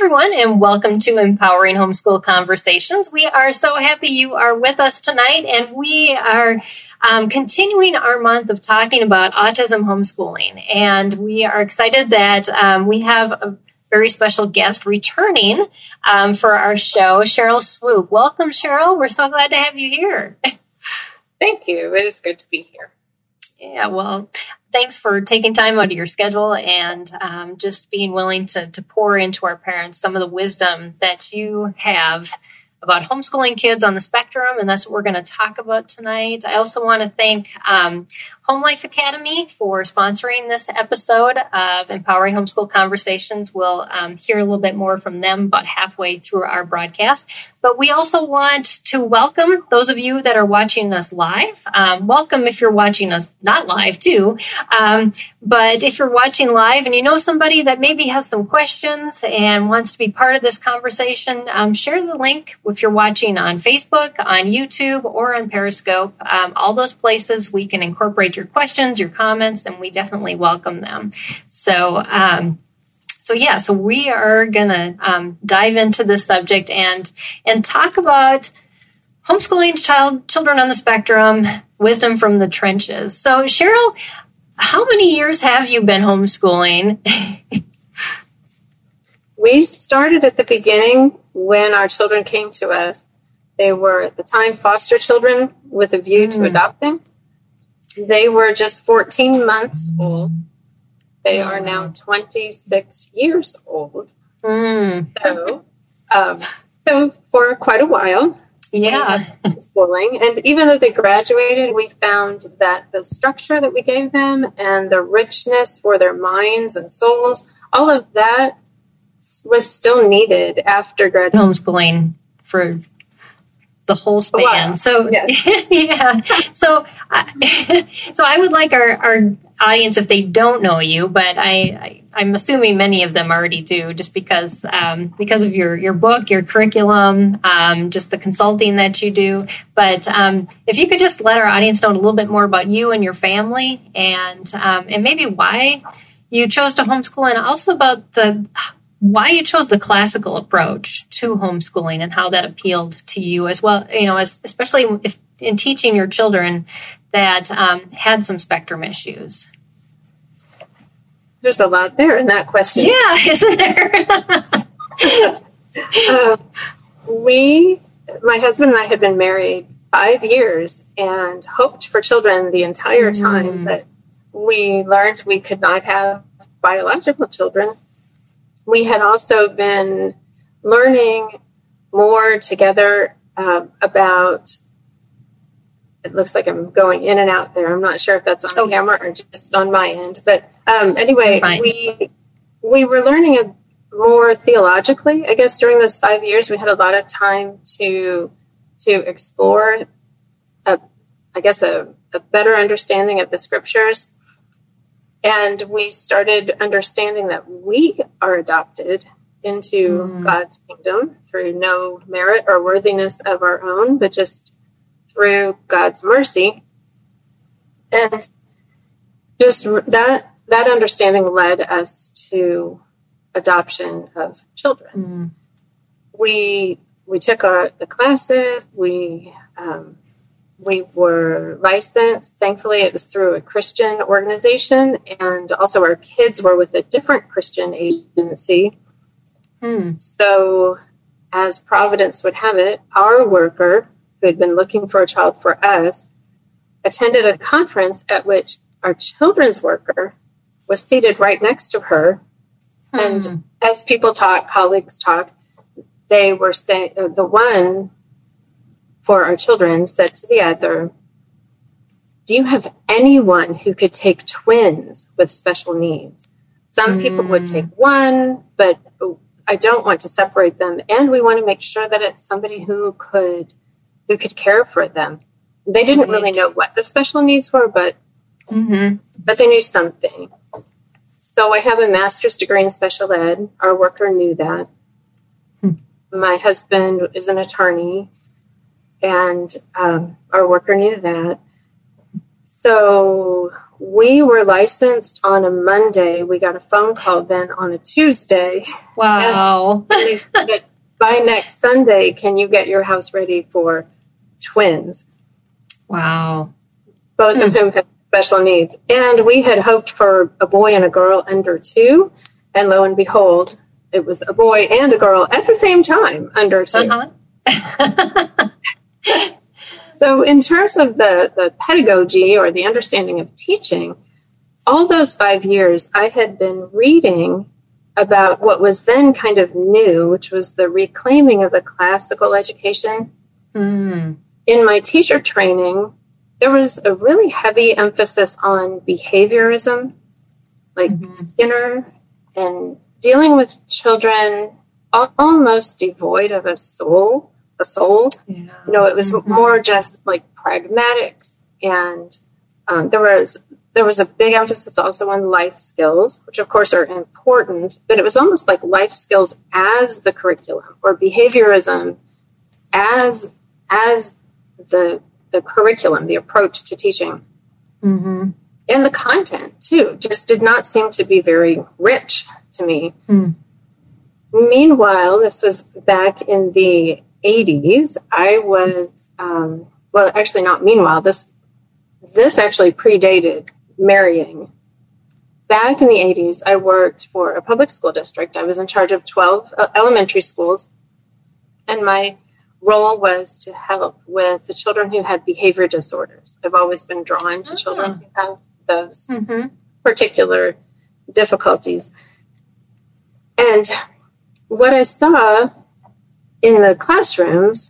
everyone, and welcome to Empowering Homeschool Conversations. We are so happy you are with us tonight, and we are continuing our month of talking about autism homeschooling. And we are excited that we have a very special guest returning for our show, Cheryl Swoop. Welcome, Cheryl. We're so glad to have you here. Thank you. It is good to be here. Yeah, well, thanks for taking time out of your schedule and just being willing to pour into our parents some of the wisdom that you have about homeschooling kids on the spectrum, and that's what we're going to talk about tonight. I also want to thank Home Life Academy for sponsoring this episode of Empowering Homeschool Conversations. We'll hear a little bit more from them about halfway through our broadcast. But we also want to welcome those of you that are watching us live. Welcome if you're watching us not live too. But if you're watching live and you know somebody that maybe has some questions and wants to be part of this conversation, share the link if you're watching on Facebook, on YouTube, or on Periscope. All those places we can incorporate your questions, your comments, and we definitely welcome them. So we are going to dive into this subject and talk about homeschooling children on the spectrum, wisdom from the trenches. So, Cheryl, how many years have you been homeschooling? We started at the beginning when our children came to us. They were at the time foster children with a view to adopting. They were just 14 months old. They are now 26 years old. So for quite a while. Yeah. Schooling. And even though they graduated, we found that the structure that we gave them and the richness for their minds and souls, all of that was still needed after graduation. Homeschooling for the whole span. Wow. So, yes. Yeah. So I would like our audience, if they don't know you, but I'm assuming many of them already do, just because of your book, your curriculum, just the consulting that you do. But if you could just let our audience know a little bit more about you and your family, and maybe why you chose to homeschool, and also about why you chose the classical approach to homeschooling and how that appealed to you as well. You know, especially if in teaching your children that had some spectrum issues. There's a lot there in that question. Yeah, isn't there? My husband and I had been married 5 years and hoped for children the entire time, but we learned we could not have biological children. We had also been learning more together about. It looks like I'm going in and out there. I'm not sure if that's on camera or just on my end. But anyway, we were learning more theologically. I guess during those 5 years, we had a lot of time to explore, a better understanding of the scriptures. And we started understanding that we are adopted into God's kingdom through no merit or worthiness of our own, but just through God's mercy. And just that understanding led us to adoption of children. We took the classes. We were licensed. Thankfully, it was through a Christian organization, and also our kids were with a different Christian agency. So, as Providence would have it, our worker, who had been looking for a child for us, attended a conference at which our children's worker was seated right next to her. And as people talk, colleagues talk, they were saying, the one for our children said to the other, "Do you have anyone who could take twins with special needs? Some people would take one, but I don't want to separate them. And we want to make sure that it's somebody who could care for them." They didn't really know what the special needs were, but they knew something. So I have a master's degree in special ed. Our worker knew that. My husband is an attorney, and our worker knew that. So we were licensed on a Monday. We got a phone call then on a Tuesday. Wow. And they said, by next Sunday, can you get your house ready for twins? Wow. Both of whom had special needs. And we had hoped for a boy and a girl under 2. And lo and behold, it was a boy and a girl at the same time under 2. Uh-huh. So in terms of the pedagogy or the understanding of teaching, all those 5 years I had been reading about what was then kind of new, which was the reclaiming of a classical education. Mm. In my teacher training, there was a really heavy emphasis on behaviorism, like Skinner, and dealing with children almost devoid of a soul. Yeah. You know, it was more just like pragmatics, and there was a big emphasis also on life skills, which of course are important, but it was almost like life skills as the curriculum, or behaviorism as the curriculum, the approach to teaching. Mm-hmm. And the content too just did not seem to be very rich to me. Meanwhile, this was back in the 80s. I was, well, actually not meanwhile, this actually predated marrying. Back in the 80s, I worked for a public school district. I was in charge of 12 elementary schools, and my role was to help with the children who had behavior disorders. I've always been drawn to children who have those particular difficulties. And what I saw in the classrooms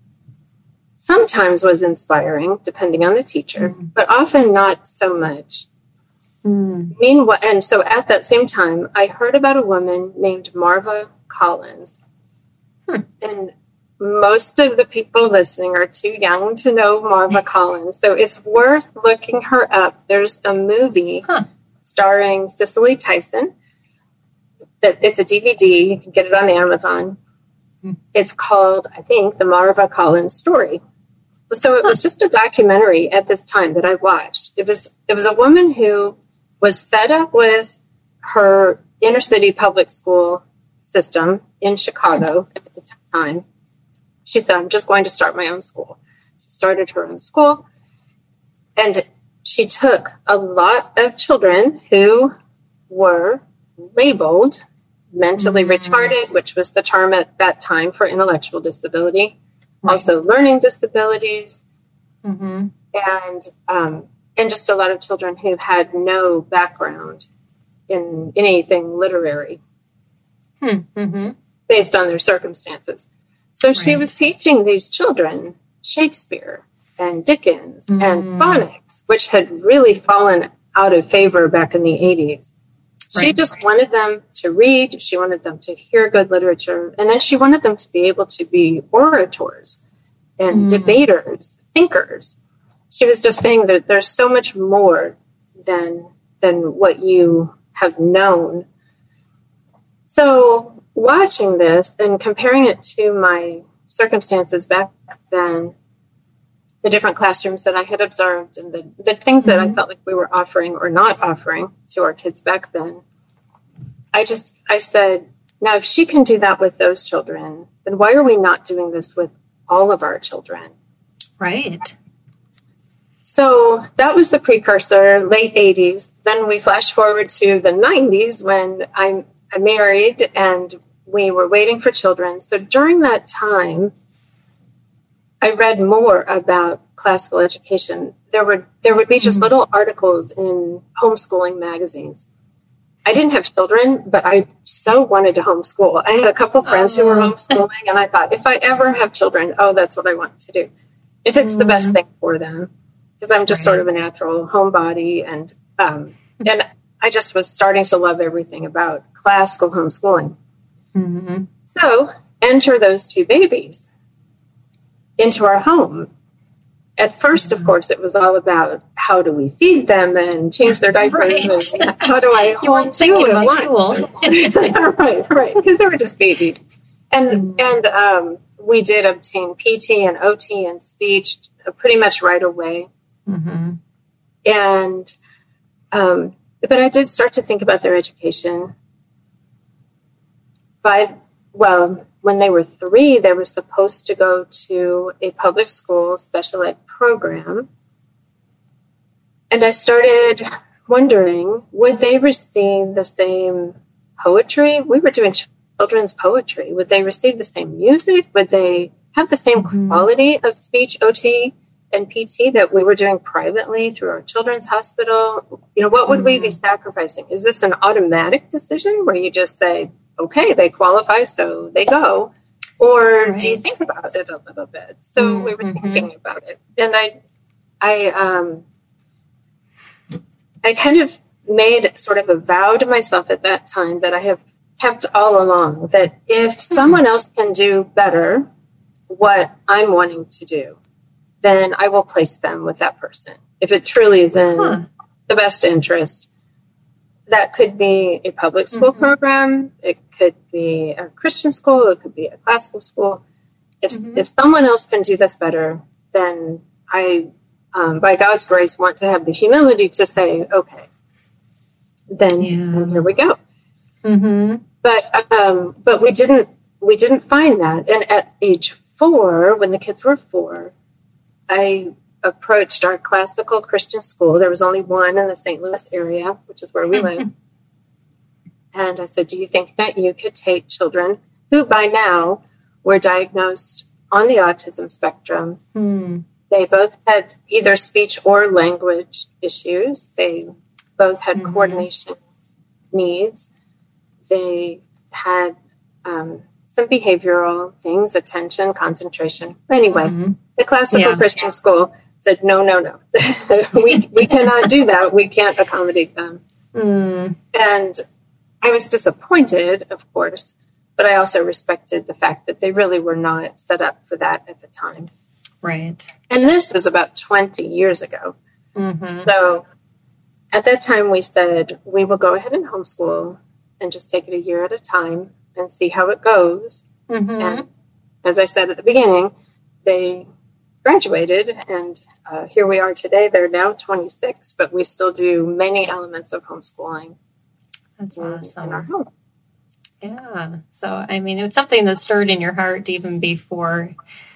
sometimes was inspiring, depending on the teacher, but often not so much. Meanwhile, and so at that same time, I heard about a woman named Marva Collins. And most of the people listening are too young to know Marva Collins, so it's worth looking her up. There's a movie starring Cicely Tyson. It's a DVD. You can get it on Amazon. It's called, I think, The Marva Collins Story. So it was just a documentary at this time that I watched. It was a woman who was fed up with her inner city public school system in Chicago at the time. She said, I'm just going to start my own school. She started her own school, and she took a lot of children who were labeled mentally retarded, which was the term at that time for intellectual disability, also learning disabilities, and just a lot of children who had no background in anything literary based on their circumstances. So she was teaching these children Shakespeare and Dickens and phonics, which had really fallen out of favor back in the 80s. She just wanted them to read. She wanted them to hear good literature. And then she wanted them to be able to be orators and debaters, thinkers. She was just saying that there's so much more than what you have known. So watching this and comparing it to my circumstances back then, the different classrooms that I had observed and the things that I felt like we were offering or not offering to our kids back then, I said, now if she can do that with those children, then why are we not doing this with all of our children? Right. So that was the precursor, late 80s. Then we flash forward to the 90s when I married and we were waiting for children. So during that time, I read more about classical education. There would be just little articles in homeschooling magazines. I didn't have children, but I so wanted to homeschool. I had a couple friends who were homeschooling, and I thought, if I ever have children, that's what I want to do. If it's the best thing for them, because I'm just sort of a natural homebody, and I just was starting to love everything about classical homeschooling. So enter those two babies into our home. At first, of course, it was all about how do we feed them and change their diapers and how do I hold two at once. Right, because they were just babies. And we did obtain PT and OT and speech pretty much right away. And But I did start to think about their education. When they were 3, they were supposed to go to a public school special ed program. And I started wondering, would they receive the same poetry? We were doing children's poetry. Would they receive the same music? Would they have the same quality of speech, OT, and PT that we were doing privately through our children's hospital? What would we be sacrificing? Is this an automatic decision where you just say, okay, they qualify, so they go? Or do you think about it a little bit? So we were thinking about it. And I kind of made sort of a vow to myself at that time that I have kept all along, that if someone else can do better what I'm wanting to do, then I will place them with that person. If it truly is in the best interest, that could be a public school program. It could be a Christian school. It could be a classical school. If someone else can do this better, then I, by God's grace, want to have the humility to say, okay, then here we go. But we didn't find that. And at age 4, when the kids were 4, I approached our classical Christian school. There was only one in the St. Louis area, which is where we live. And I said, do you think that you could take children who by now were diagnosed on the autism spectrum? They both had either speech or language issues. They both had coordination needs. They had some behavioral things, attention, concentration. Anyway, the classical Christian school said, no. we cannot do that. We can't accommodate them. And I was disappointed, of course, but I also respected the fact that they really were not set up for that at the time. Right. And this was about 20 years ago. So at that time we said, we will go ahead and homeschool and just take it a year at a time and see how it goes. And as I said at the beginning, they graduated, and here we are today. They're now 26, but we still do many elements of homeschooling. That's awesome. In our home. Yeah. So, I mean, it's something that stirred in your heart even before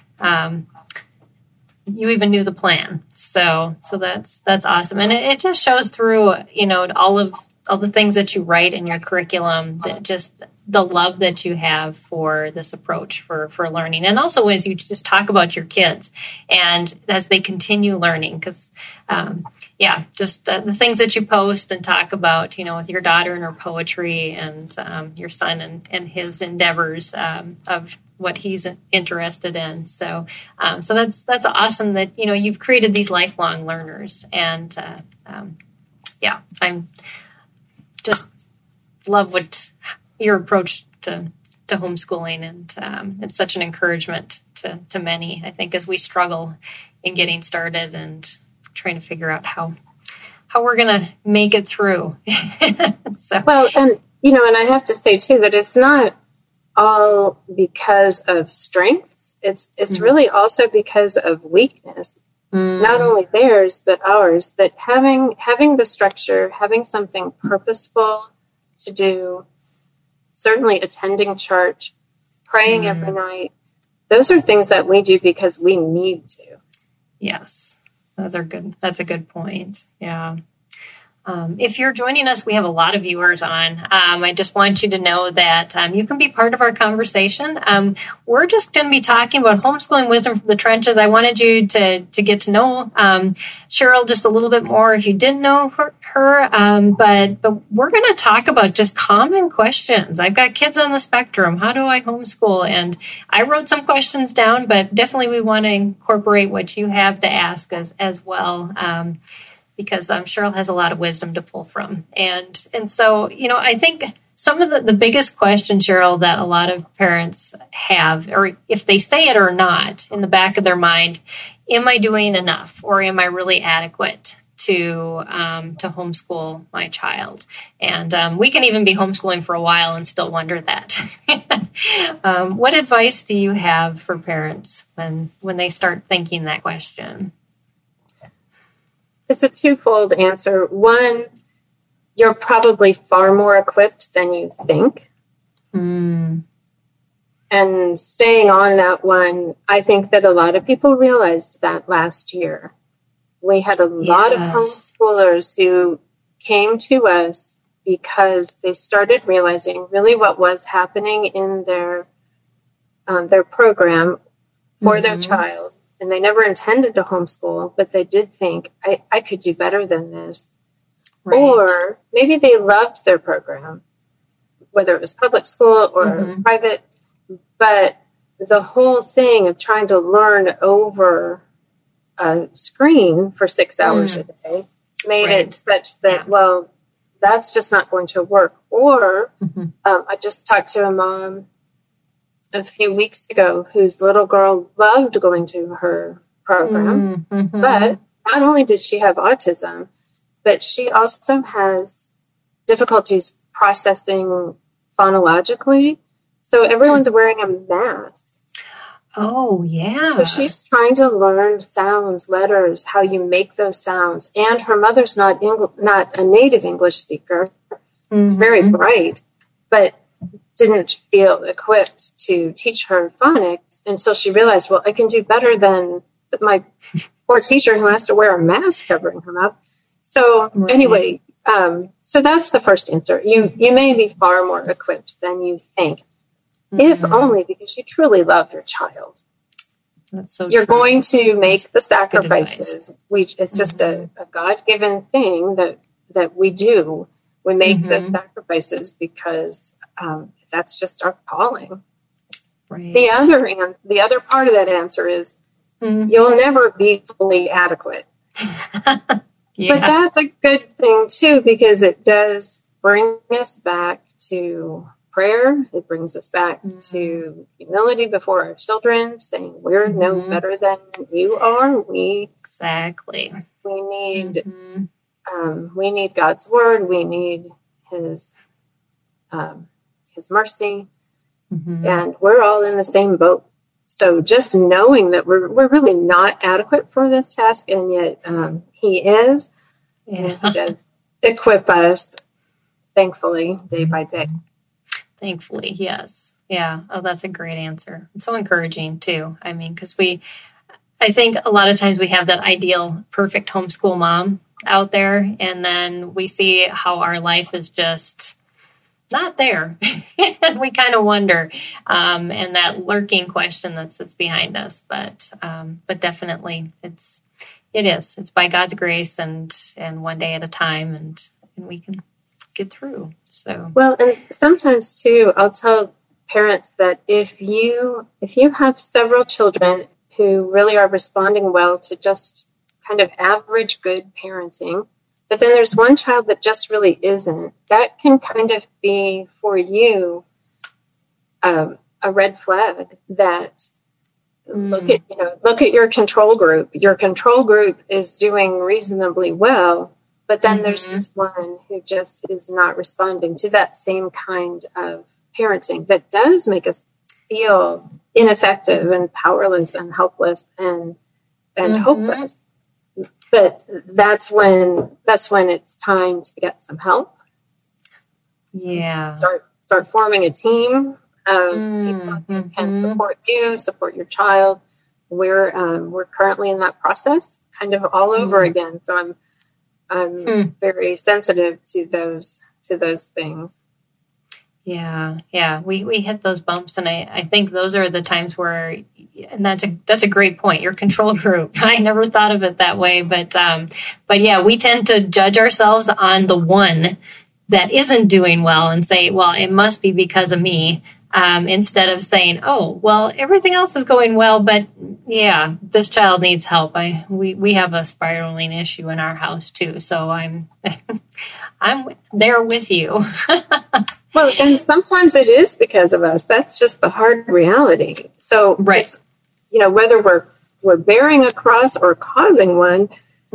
you even knew the plan. So that's awesome. And it just shows through, all the things that you write in your curriculum, that just the love that you have for this approach for learning. And also as you just talk about your kids and as they continue learning, because, just the things that you post and talk about, with your daughter and her poetry and your son and his endeavors of what he's interested in. So that's awesome that, you've created these lifelong learners. And I'm just love what your approach to homeschooling, and it's such an encouragement to many, I think, as we struggle in getting started and trying to figure out how we're going to make it through. Well, and I have to say too that it's not all because of strengths. It's really also because of weakness. Not only theirs, but ours, that having the structure, having something purposeful to do, certainly attending church, praying every night, those are things that we do because we need to. Yes, those are good. That's a good point. Yeah. If you're joining us, we have a lot of viewers on. I just want you to know that you can be part of our conversation. We're just going to be talking about homeschooling wisdom from the trenches. I wanted you to get to know Cheryl just a little bit more if you didn't know her. But we're going to talk about just common questions. I've got kids on the spectrum. How do I homeschool? And I wrote some questions down, but definitely we want to incorporate what you have to ask as well. Because Cheryl has a lot of wisdom to pull from. And so, I think some of the biggest question, Cheryl, that a lot of parents have, or if they say it or not, in the back of their mind, am I doing enough, or am I really adequate to homeschool my child? And we can even be homeschooling for a while and still wonder that. What advice do you have for parents when they start thinking that question? It's a twofold answer. One, you're probably far more equipped than you think. Mm. And staying on that one, I think that a lot of people realized that last year. We had a lot of homeschoolers who came to us because they started realizing really what was happening in their program for their child. And they never intended to homeschool, but they did think, I could do better than this. Right. Or maybe they loved their program, whether it was public school or private, but the whole thing of trying to learn over a screen for 6 hours a day made it such that, well, that's just not going to work. Or I just talked to a mom a few weeks ago whose little girl loved going to her program, but not only did she have autism, but she also has difficulties processing phonologically. So everyone's wearing a mask. Oh, yeah. So she's trying to learn sounds, letters, how you make those sounds. And her mother's not a native English speaker. Very bright, but didn't feel equipped to teach her phonics until she realized, well, I can do better than my poor teacher who has to wear a mask covering her mouth. So anyway, so that's the first answer. You may be far more equipped than you think. If only because you truly love your child. That's so You're going to make the sacrifices. It's just a God-given thing that we do. We make the sacrifices because that's just our calling. Right. The other part of that answer is you'll never be fully adequate. But that's a good thing too, because it does bring us back to prayer. It brings us back to humility before our children, saying we're no better than you are. Exactly. We need God's word. We need His mercy, and we're all in the same boat. So just knowing that we're really not adequate for this task, and yet He is, and He does equip us, thankfully, day by day. Thankfully, yes. Yeah. Oh, that's a great answer. It's so encouraging too. I mean, because I think a lot of times we have that ideal, perfect homeschool mom out there, and then we see how our life is just not there. And we kind of wonder, and that lurking question that sits behind us. But definitely it's by God's grace and one day at a time, and we can get through. So well, and sometimes too, I'll tell parents that if you have several children who really are responding well to just kind of average good parenting, but then there's one child that just really isn't, that can kind of be for you a red flag that look at your control group. Your control group is doing reasonably well, but then there's this one who just is not responding to that same kind of parenting that does make us feel ineffective and powerless and helpless and hopeless. But that's when it's time to get some help. Yeah. Start forming a team of people who can support you, support your child. We're currently in that process, kind of all over again. So I'm very sensitive to those things. Yeah. We hit those bumps, and I think those are the times where, and that's a great point. Your control group. I never thought of it that way, but yeah, we tend to judge ourselves on the one that isn't doing well and say, well, it must be because of me, instead of saying, oh, well, everything else is going well, but yeah, this child needs help. We have a spiraling issue in our house too, so I'm there with you. Well, and sometimes it is because of us. That's just the hard reality. So it's, whether we're bearing a cross or causing one,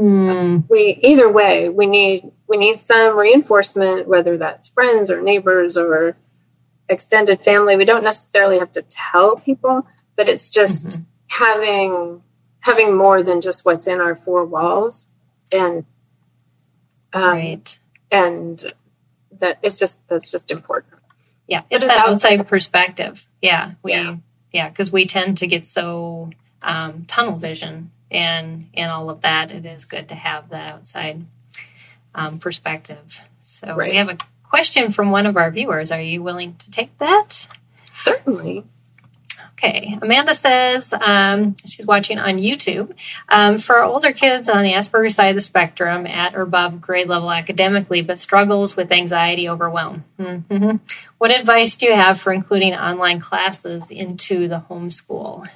either way, we need some reinforcement, whether that's friends or neighbors or extended family. We don't necessarily have to tell people, but it's just having having more than just what's in our four walls. And and that's just important. Yeah, it's that outside perspective. Yeah, because we tend to get so tunnel vision and all of that. It is good to have that outside perspective. So we have a question from one of our viewers. Are you willing to take that? Certainly. Okay. Amanda says she's watching on YouTube. For older kids on the Asperger's side of the spectrum at or above grade level academically, but struggles with anxiety, overwhelm. Mm-hmm. What advice do you have for including online classes into the homeschool?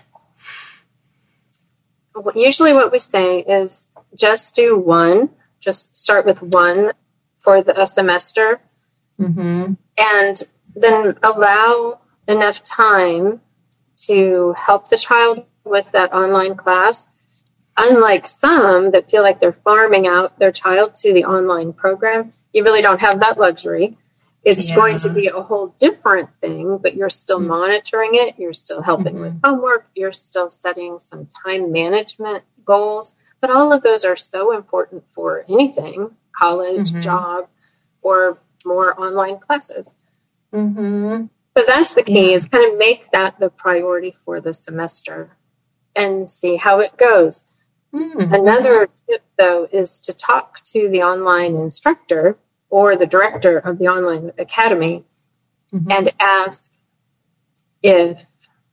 Usually what we say is just do one. Just start with one for a semester. Mm-hmm. And then allow enough time to help the child with that online class. Unlike some that feel like they're farming out their child to the online program, you really don't have that luxury. It's going to be a whole different thing, but you're still monitoring it. You're still helping with homework. You're still setting some time management goals. But all of those are so important for anything, college, job, or more online classes. Mm-hmm. So that's the key, is kind of make that the priority for the semester and see how it goes. Mm-hmm. Another tip, though, is to talk to the online instructor or the director of the online academy and ask if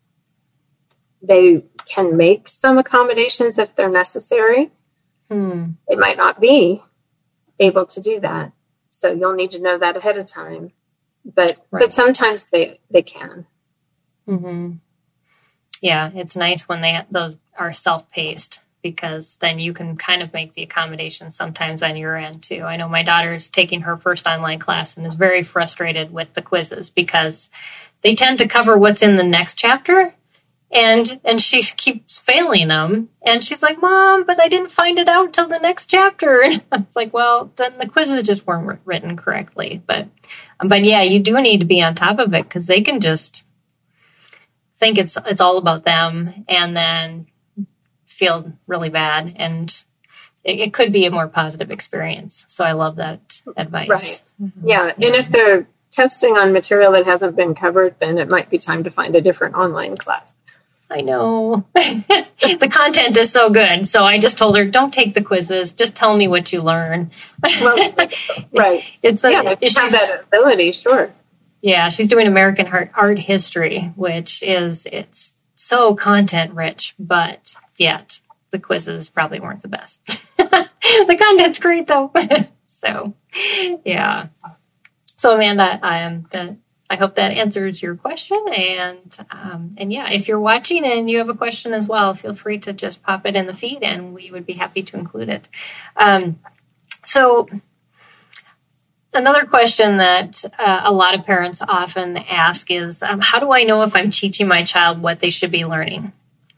they can make some accommodations if they're necessary. They might not be able to do that. So you'll need to know that ahead of time. But sometimes they can. Mm-hmm. Yeah, it's nice when those are self-paced, because then you can kind of make the accommodations sometimes on your end too. I know my daughter's taking her first online class and is very frustrated with the quizzes because they tend to cover what's in the next chapter, and she keeps failing them. And she's like, "Mom, but I didn't find it out till the next chapter." And I was like, "Well, then the quizzes just weren't written correctly." But yeah, you do need to be on top of it, because they can just think it's all about them and then feel really bad. And it could be a more positive experience. So I love that advice. Right. Yeah. And if they're testing on material that hasn't been covered, then it might be time to find a different online class. I know. The content is so good. So I just told her, don't take the quizzes. Just tell me what you learn. Well, right. If you have that ability, sure. Yeah, she's doing American art history, it's so content rich, but yet the quizzes probably weren't the best. The content's great though. So, yeah. So Amanda, I hope that answers your question. And yeah, if you're watching and you have a question as well, feel free to just pop it in the feed and we would be happy to include it. So another question that a lot of parents often ask is, how do I know if I'm teaching my child what they should be learning?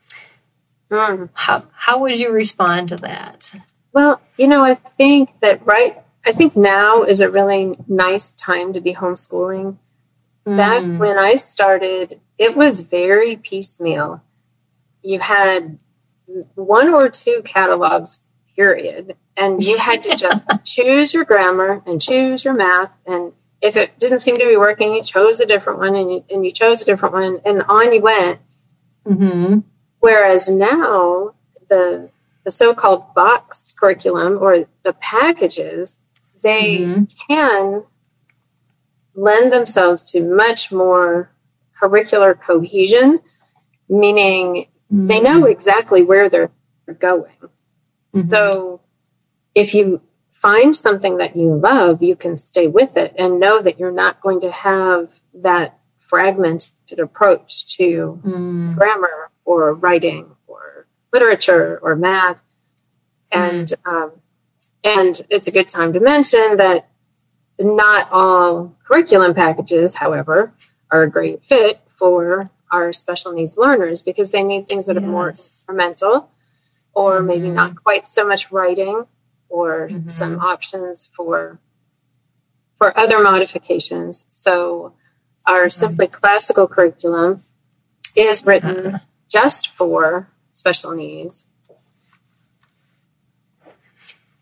How would you respond to that? Well, I think now is a really nice time to be homeschooling. Back when I started, it was very piecemeal. You had one or two catalogs, period. And you had to just choose your grammar and choose your math. And if it didn't seem to be working, you chose a different one and you chose a different one, and on you went. Mm-hmm. Whereas now, the so-called boxed curriculum or the packages, they can lend themselves to much more curricular cohesion, meaning they know exactly where they're going. Mm-hmm. So if you find something that you love, you can stay with it and know that you're not going to have that fragmented approach to grammar or writing or literature or math. And it's a good time to mention that not all curriculum packages, however, are a great fit for our special needs learners, because they need things that are more instrumental, or maybe not quite so much writing, or some options for other modifications. So our Simply Classical curriculum is written just for special needs.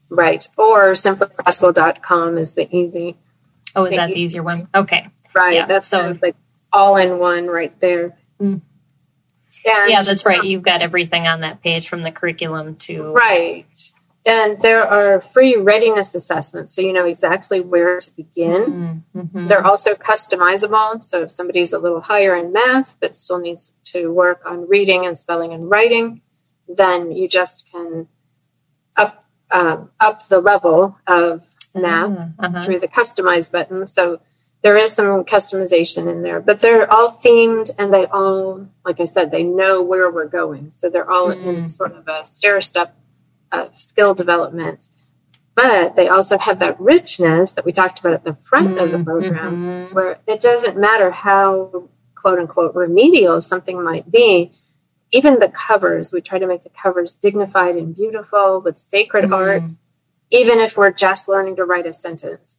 Right. Or simplyclassical.com is the easy. Oh, is that the easier one? Okay. Right. Yeah. That's so like all in one right there. Mm. And, yeah, that's right. You've got everything on that page from the curriculum to. Right. And there are free readiness assessments, so you know exactly where to begin. Mm-hmm. They're also customizable, so if somebody's a little higher in math but still needs to work on reading and spelling and writing, then you just can up the level of math through the customize button. So there is some customization in there, but they're all themed, and they all, like I said, they know where we're going. So they're all in sort of a stair-step of skill development. But they also have that richness that we talked about at the front of the program, where it doesn't matter how, quote-unquote, remedial something might be. Even the covers, we try to make the covers dignified and beautiful with sacred art, even if we're just learning to write a sentence.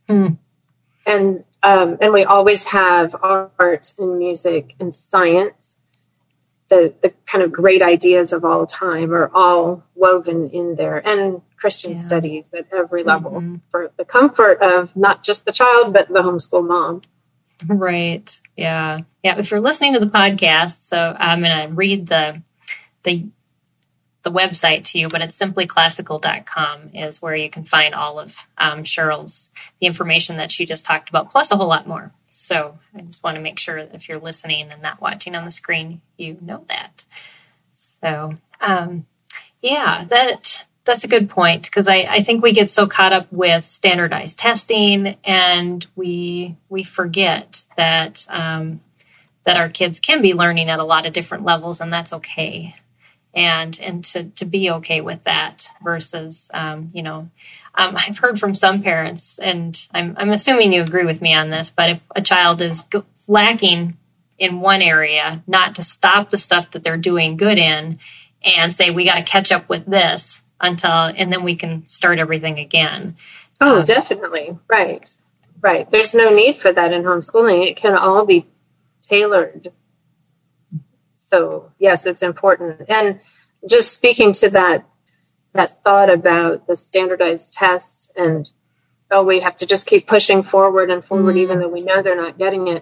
And we always have art and music and science. The kind of great ideas of all time are all woven in there, and Christian studies at every level for the comfort of not just the child, but the homeschool mom. Right. Yeah. Yeah. If you're listening to the podcast, so I'm going to read the website to you, but it's simplyclassical.com is where you can find all of Cheryl's, the information that she just talked about, plus a whole lot more. So I just want to make sure that if you're listening and not watching on the screen, you know that. So, that's a good point, because I think we get so caught up with standardized testing, and we forget that that our kids can be learning at a lot of different levels, and that's okay. And to be okay with that versus, I've heard from some parents, and I'm assuming you agree with me on this, but if a child is lacking in one area, not to stop the stuff that they're doing good in and say, we got to catch up with this and then we can start everything again. Oh, definitely. Right. There's no need for that in homeschooling. It can all be tailored. So yes, it's important. And just speaking to that thought about the standardized tests and, we have to just keep pushing forward and forward, even though we know they're not getting it.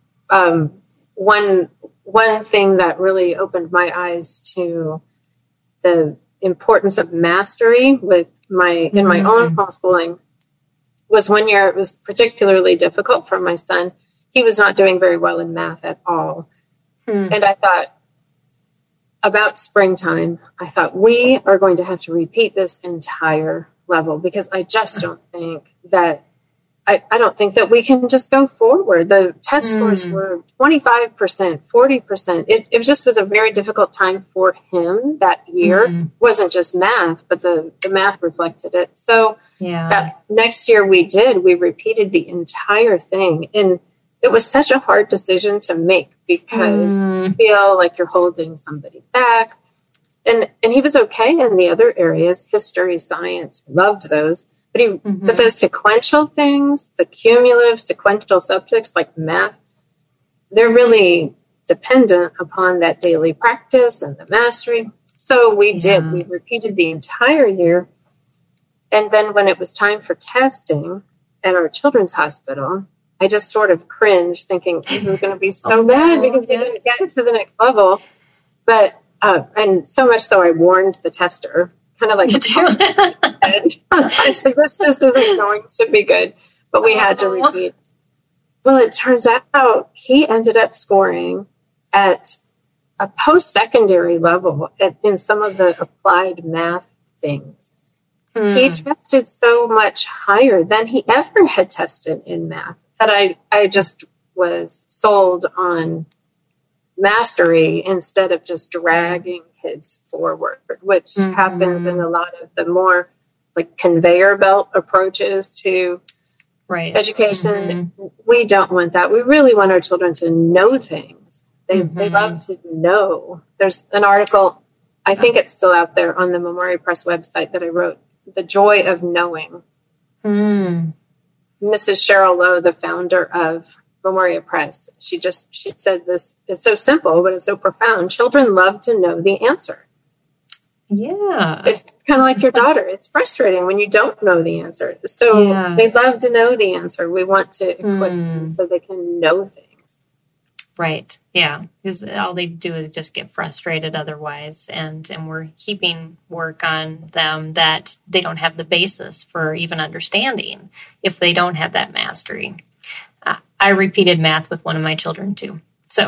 One thing that really opened my eyes to the importance of mastery in my own homeschooling was one year. It was particularly difficult for my son. He was not doing very well in math at all. And I thought, about springtime, I thought, we are going to have to repeat this entire level, because I just don't think that I don't think that we can just go forward. The test scores were 25%, 40%. It just was a very difficult time for him that year. It wasn't just math, but the math reflected it. So that next year we repeated the entire thing. And it was such a hard decision to make, because you feel like you're holding somebody back. And he was okay in the other areas, history, science, loved those. But those sequential things, the cumulative sequential subjects like math, they're really dependent upon that daily practice and the mastery. So we repeated the entire year. And then when it was time for testing at our children's hospital, I just sort of cringed, thinking this is going to be so bad, because we didn't get to the next level. But, and so much so I warned the tester, kind of like, I said, this just isn't going to be good, but we had to repeat. Well, it turns out he ended up scoring at a post-secondary level in some of the applied math things. He tested so much higher than he ever had tested in math that I just was sold on mastery instead of just dragging kids forward, which happens in a lot of the more like conveyor belt approaches to education. We don't want that. We really want our children to know things. They love to know. There's an article, I think it's still out there on the Memoria Press website, that I wrote, The Joy of Knowing. Mrs. Cheryl Lowe, the founder of Memoria Press, she said this, it's so simple, but it's so profound. Children love to know the answer. Yeah. It's kind of like your daughter. It's frustrating when you don't know the answer. So they love to know the answer. We want to equip them so they can know things. Right. Yeah. Because all they do is just get frustrated otherwise. And we're heaping work on them that they don't have the basis for even understanding if they don't have that mastery. I repeated math with one of my children too. So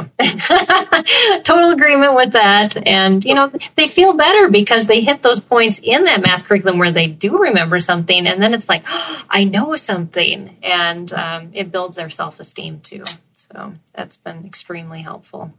total agreement with that. And, they feel better because they hit those points in that math curriculum where they do remember something. And then it's like, oh, I know something. And it builds their self-esteem too. So that's been extremely helpful.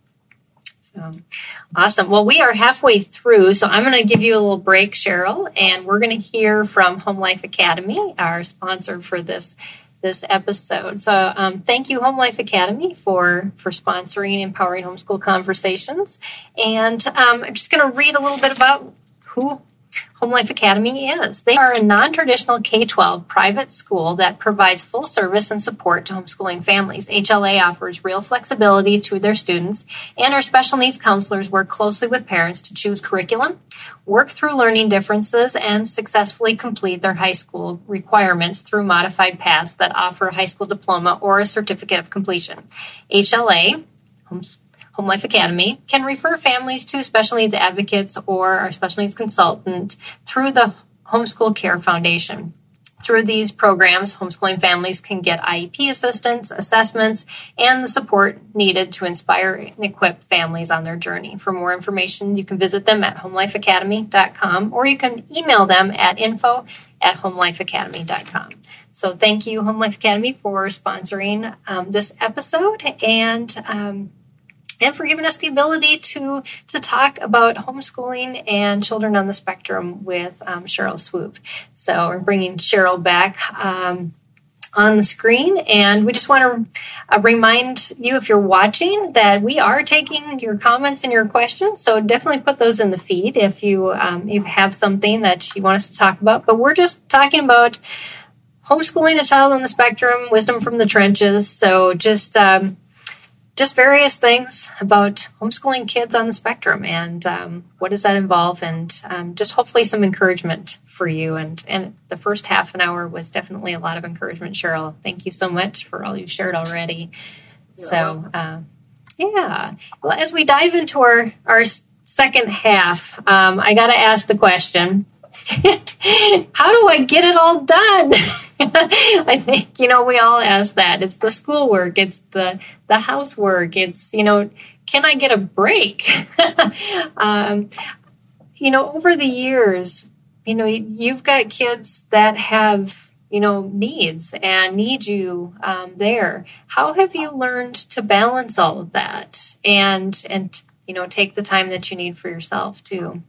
So awesome. Well, we are halfway through, so I'm going to give you a little break, Cheryl, and we're going to hear from Home Life Academy, our sponsor for this episode. So thank you, Home Life Academy, for sponsoring Empowering Homeschool Conversations. And I'm just going to read a little bit about who Home Life Academy is. They are a non-traditional K-12 private school that provides full service and support to homeschooling families. HLA offers real flexibility to their students, and our special needs counselors work closely with parents to choose curriculum, work through learning differences, and successfully complete their high school requirements through modified paths that offer a high school diploma or a certificate of completion. HLA, Home Life Academy, can refer families to special needs advocates or our special needs consultant through the Homeschool Care Foundation. Through these programs, homeschooling families can get IEP assistance, assessments, and the support needed to inspire and equip families on their journey. For more information, you can visit them at homelifeacademy.com, or you can email them at info@homelifeacademy.com. So thank you, Home Life Academy, for sponsoring this episode, and for giving us the ability to talk about homeschooling and children on the spectrum with Cheryl Swoop. So we're bringing Cheryl back on the screen, and we just want to remind you, if you're watching, that we are taking your comments and your questions. So definitely put those in the feed if you have something that you want us to talk about. But we're just talking about homeschooling a child on the spectrum, wisdom from the trenches. So just various things about homeschooling kids on the spectrum and what does that involve, and just hopefully some encouragement for you. And the first half an hour was definitely a lot of encouragement, Cheryl. Thank you so much for all you've shared already. Well, as we dive into our second half, I got to ask the question, how do I get it all done? I think, we all ask that. It's the schoolwork, it's the housework, it's, can I get a break? Over the years, you've got kids that have, needs and need you there. How have you learned to balance all of that and take the time that you need for yourself too?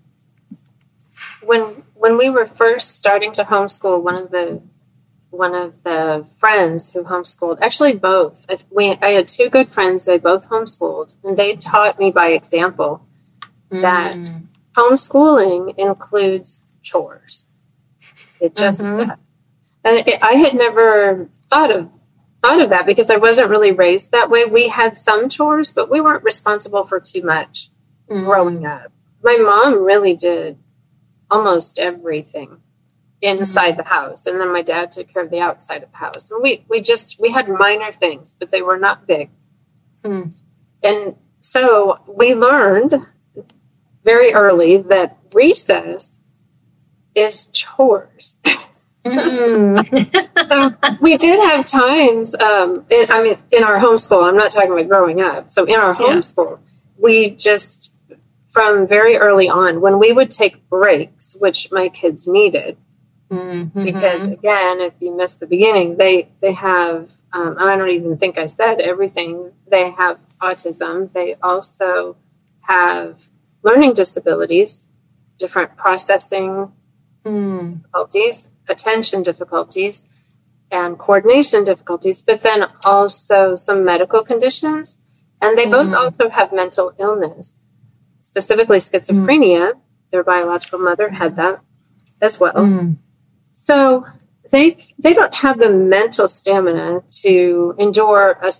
When we were first starting to homeschool, one of the friends who homeschooled, actually both, I had two good friends, they both homeschooled, and they taught me by example that homeschooling includes chores. It just does. And I had never thought of that because I wasn't really raised that way. We had some chores, but we weren't responsible for too much growing up. My mom really did almost everything inside the house, and then my dad took care of the outside of the house, and we had minor things, but they were not big. And so we learned very early that recess is chores. So we did have times in our homeschool, I'm not talking about growing up, so in our homeschool we just, from very early on, when we would take breaks, which my kids needed, because again, if you missed the beginning, they have, I don't even think I said everything. They have autism. They also have learning disabilities, different processing difficulties, attention difficulties, and coordination difficulties, but then also some medical conditions. And they both also have mental illness, specifically schizophrenia. Their biological mother had that as well. So they don't have the mental stamina to endure a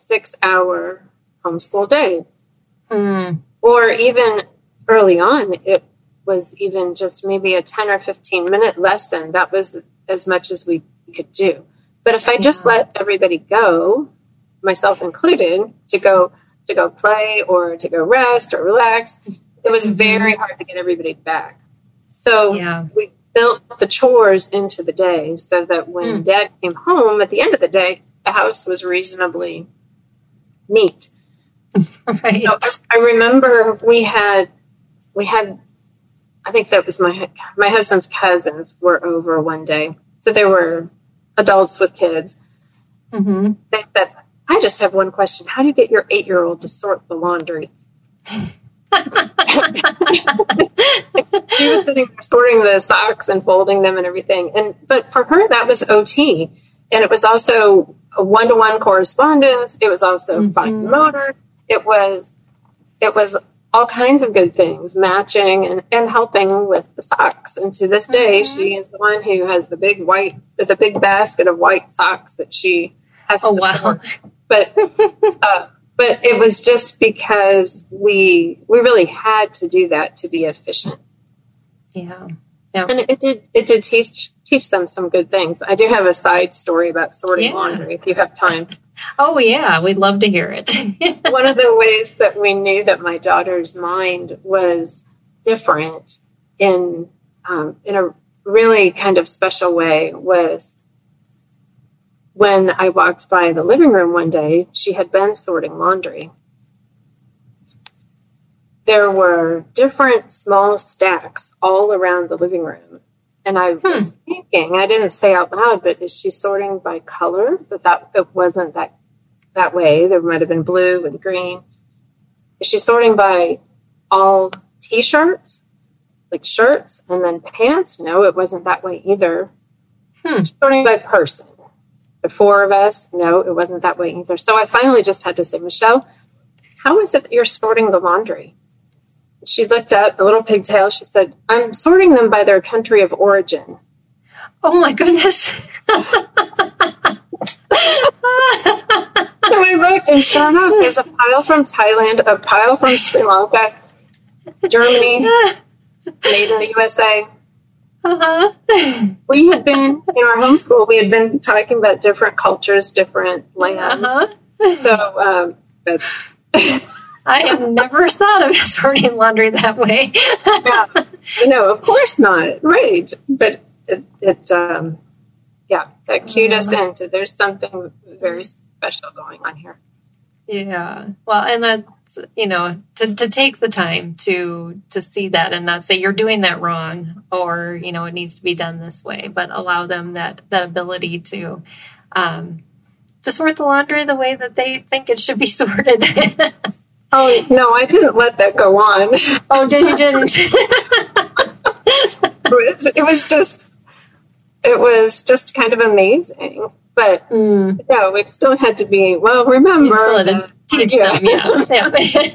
6-hour homeschool day. Or even early on, was even just maybe a 10 or 15-minute lesson, that was as much as we could do. But if I just let everybody go, myself included, to go play or to go rest or relax, it was very hard to get everybody back. So we built the chores into the day so that when Dad came home at the end of the day, the house was reasonably neat. Right. So I remember we had, I think that was my husband's cousins were over one day. So they were adults with kids. Mm-hmm. They said, I just have one question. How do you get your 8-year-old to sort the laundry? She was sitting there sorting the socks and folding them and everything. But for her, that was OT. And it was also a one-to-one correspondence. It was also fine motor. It was all kinds of good things, matching and helping with the socks. And to this day, she is the one who has the big basket of white socks that she has to sort. But it was just because we really had to do that to be efficient. Yeah. And it did teach them some good things. I do have a side story about sorting laundry if you have time. Oh, yeah. We'd love to hear it. One of the ways that we knew that my daughter's mind was different in a really kind of special way was when I walked by the living room one day. She had been sorting laundry. There were different small stacks all around the living room. And I was thinking, I didn't say out loud, but is she sorting by color? But it wasn't that way. There might have been blue and green. Is she sorting by all T-shirts, like shirts, and then pants? No, it wasn't that way either. She's sorting by person. The 4 of us? No, it wasn't that way either. So I finally just had to say, Michelle, how is it that you're sorting the laundry? She looked up, a little pigtail. She said, I'm sorting them by their country of origin. Oh, my goodness. So we looked, and sure enough, there's a pile from Thailand, a pile from Sri Lanka, Germany, made in the USA. We had been, in our homeschool, we had been talking about different cultures, different lands. So that's... I have never thought of sorting laundry that way. No, of course not. Right. But that cued us into there's something very special going on here. Yeah. Well, and that's, to take the time to see that and not say you're doing that wrong or, it needs to be done this way, but allow them that ability to sort the laundry the way that they think it should be sorted. Oh, no, I didn't let that go on. Oh, you didn't? It was just kind of amazing. But, no, it still had to be, well, remember. Teach them, yeah.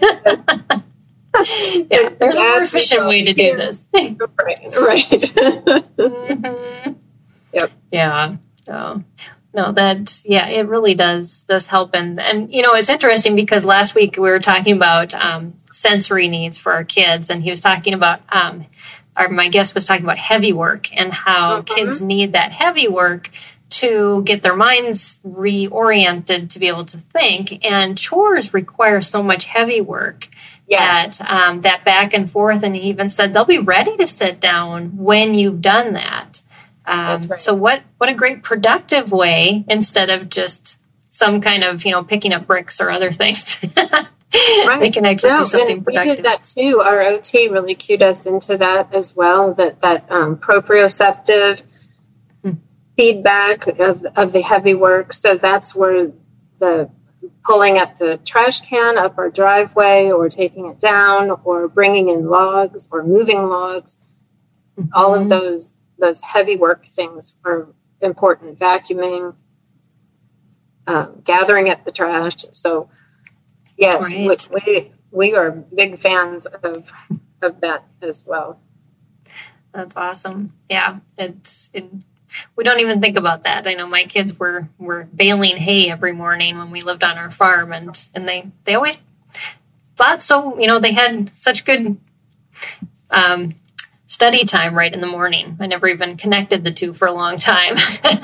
There's a more efficient way to do this. Right. Yep. Yeah. So. No, it really does help. And it's interesting because last week we were talking about sensory needs for our kids, and he was talking about, my guest was talking about heavy work and how kids need that heavy work to get their minds reoriented to be able to think. And chores require so much heavy work. Yes. That back and forth. And he even said they'll be ready to sit down when you've done that. Right. So what a great productive way instead of just some kind of, picking up bricks or other things. Right. They can actually do something productive. We did that too. Our OT really cued us into that as well, that proprioceptive feedback of the heavy work. So that's where the pulling up the trash can up our driveway or taking it down or bringing in logs or moving logs, all of those heavy work things are important. Vacuuming, gathering up the trash. So, yes, right. we are big fans of that as well. That's awesome. Yeah, we don't even think about that. I know my kids were baling hay every morning when we lived on our farm, and they always thought so. They had such good study time right in the morning. I never even connected the two for a long time.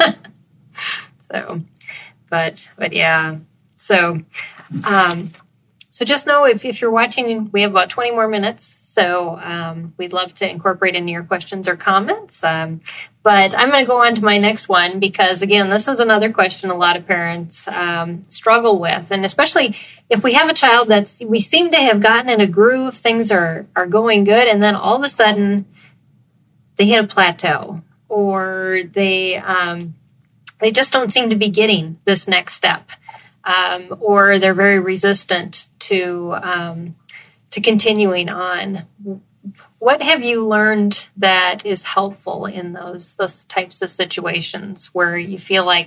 But yeah. So just know if you're watching, we have about 20 more minutes. So we'd love to incorporate into your questions or comments. But I'm going to go on to my next one because, again, this is another question a lot of parents struggle with. And especially if we have a child we seem to have gotten in a groove, things are going good, and then all of a sudden they hit a plateau, or they just don't seem to be getting this next step, or they're very resistant to continuing on. What have you learned that is helpful in those types of situations where you feel like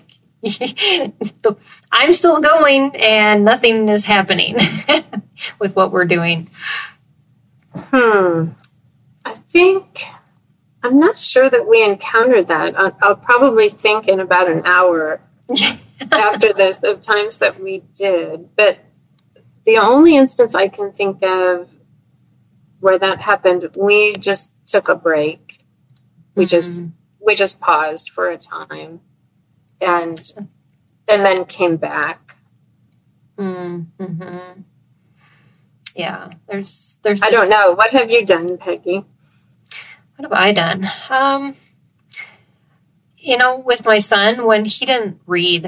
I'm still going and nothing is happening with what we're doing? I think I'm not sure that we encountered that. I'll probably think in about an hour after this of times that we did. But the only instance I can think of where that happened, we just took a break. We just paused for a time and then came back. Mm-hmm. Yeah, there's I don't know. What have you done, Peggy? What have I done? With my son, when he didn't read,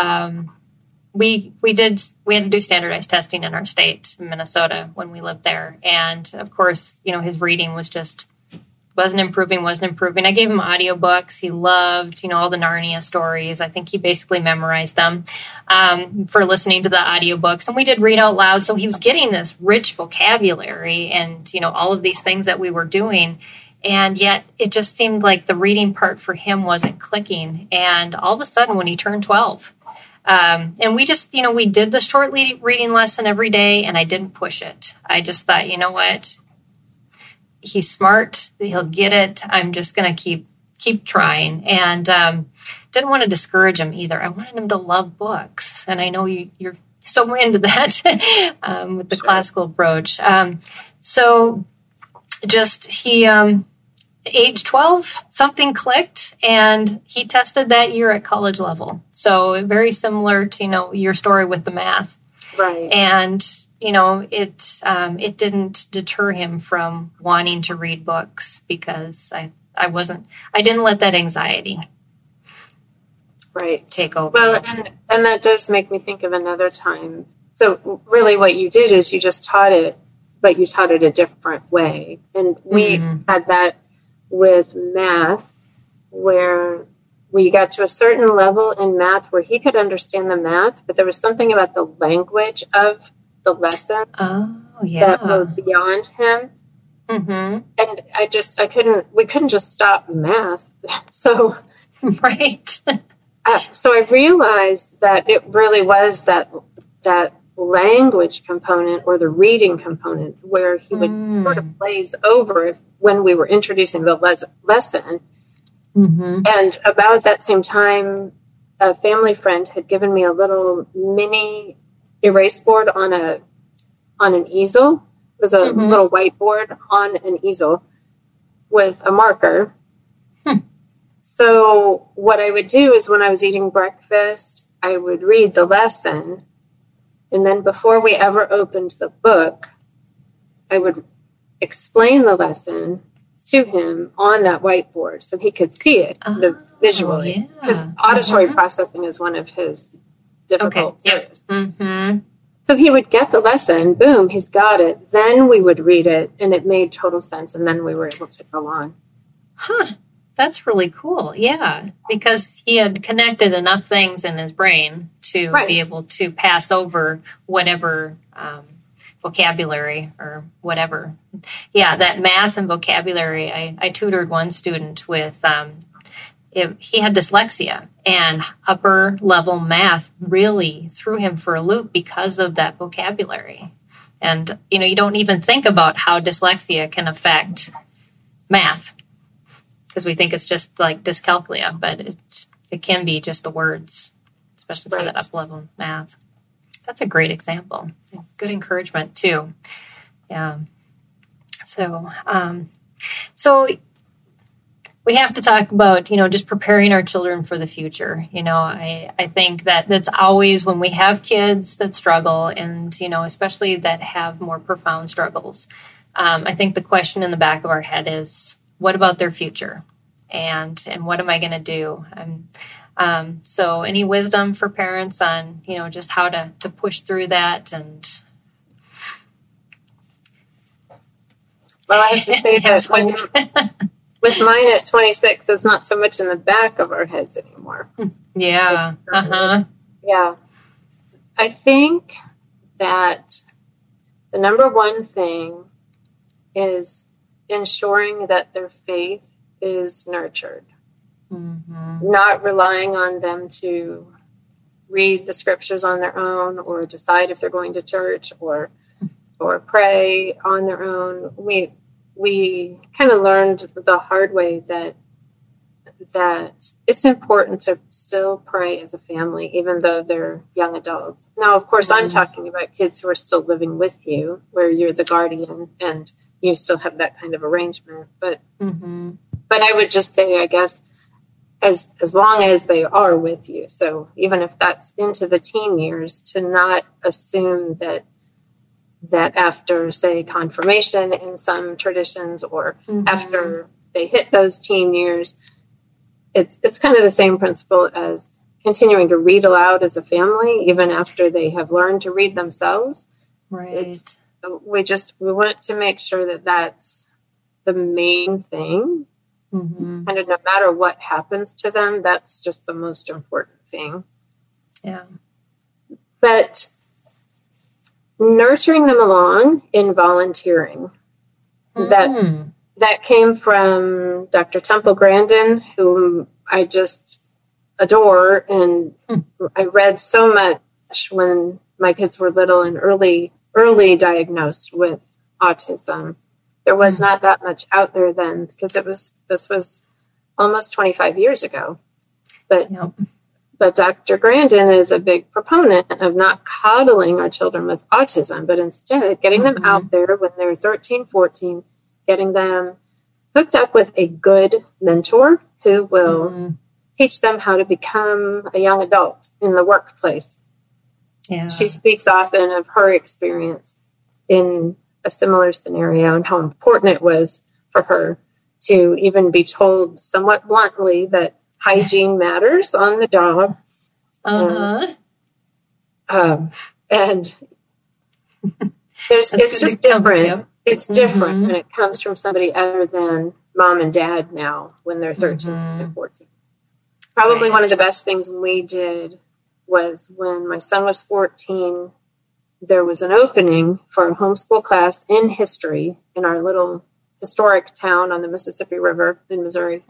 we had to do standardized testing in our state, in Minnesota, when we lived there. And of course, his reading wasn't improving. I gave him audiobooks. He loved, all the Narnia stories. I think he basically memorized them for listening to the audiobooks. And we did read out loud. So he was getting this rich vocabulary and, all of these things that we were doing. And yet it just seemed like the reading part for him wasn't clicking. And all of a sudden, when he turned 12, and we just, we did the short reading lesson every day, and I didn't push it. I just thought, you know what? He's smart. He'll get it. I'm just going to keep trying. And didn't want to discourage him either. I wanted him to love books. And I know you're so into that with the classical approach. So just he... age 12, something clicked, and he tested that year at college level. So very similar to, your story with the math. Right. And, it didn't deter him from wanting to read books because I didn't let that anxiety take over. Well, and that does make me think of another time. So really what you did is you just taught it, but you taught it a different way. And we had that with math, where we got to a certain level in math where he could understand the math, but there was something about the language of the lessons that were beyond him. Mm-hmm. And we couldn't just stop math. So, right. So I realized that it really was that language component or the reading component where he would sort of glaze over when we were introducing the lesson. Mm-hmm. And about that same time, a family friend had given me a little mini erase board on an easel. It was a little whiteboard on an easel with a marker. So what I would do is when I was eating breakfast, I would read the lesson. And then before we ever opened the book, I would explain the lesson to him on that whiteboard so he could see it visually. Because auditory processing is one of his difficult areas. Mm-hmm. So he would get the lesson, boom, he's got it. Then we would read it, and it made total sense, and then we were able to go on. Huh. That's really cool. Yeah. Because he had connected enough things in his brain to be able to pass over whatever vocabulary or whatever. Yeah, that math and vocabulary. I tutored one student with, he had dyslexia, and upper level math really threw him for a loop because of that vocabulary. And, you don't even think about how dyslexia can affect math, because we think it's just like dyscalculia, but it can be just the words, especially for that up-level math. That's a great example. Good encouragement, too. Yeah. So So we have to talk about, just preparing our children for the future. I think that that's always when we have kids that struggle and, especially that have more profound struggles. I think the question in the back of our head is, what about their future? And what am I going to do? So any wisdom for parents on, just how to push through that? And well, I have to say that with mine at 26, it's not so much in the back of our heads anymore. Yeah. Yeah. I think that the number one thing is ensuring that their faith is nurtured. Mm-hmm. Not relying on them to read the scriptures on their own or decide if they're going to church or pray on their own. We kind of learned the hard way that it's important to still pray as a family, even though they're young adults. Now, of course, I'm talking about kids who are still living with you, where you're the guardian and you still have that kind of arrangement. But I would just say, I guess, as long as they are with you. So even if that's into the teen years, to not assume that after, say, confirmation in some traditions or after they hit those teen years, it's kind of the same principle as continuing to read aloud as a family, even after they have learned to read themselves. Right. We want to make sure that that's the main thing. Mm-hmm. And no matter what happens to them, that's just the most important thing. Yeah. But nurturing them along in volunteering. That came from Dr. Temple Grandin, whom I just adore. And I read so much when my kids were little and early diagnosed with autism. There was not that much out there then because this was almost 25 years ago. But Dr. Grandin is a big proponent of not coddling our children with autism, but instead getting them out there when they're 13, 14, getting them hooked up with a good mentor who will teach them how to become a young adult in the workplace. Yeah. She speaks often of her experience in a similar scenario and how important it was for her to even be told somewhat bluntly that hygiene matters on the job. And it's just different. Yeah. It's different when it comes from somebody other than mom and dad now when they're 13 and 14. Probably one of the best things we did was when my son was 14, there was an opening for a homeschool class in history in our little historic town on the Mississippi River in Missouri.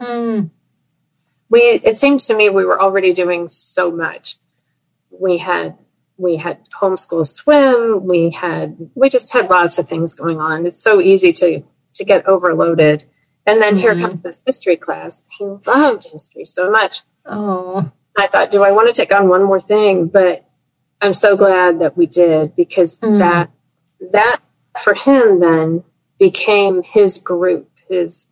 It seemed to me we were already doing so much. We had homeschool swim. We just had lots of things going on. It's so easy to get overloaded. And then here comes this history class. He loved history so much. Oh, I thought, do I want to take on one more thing? But I'm so glad that we did because that for him then became his group, his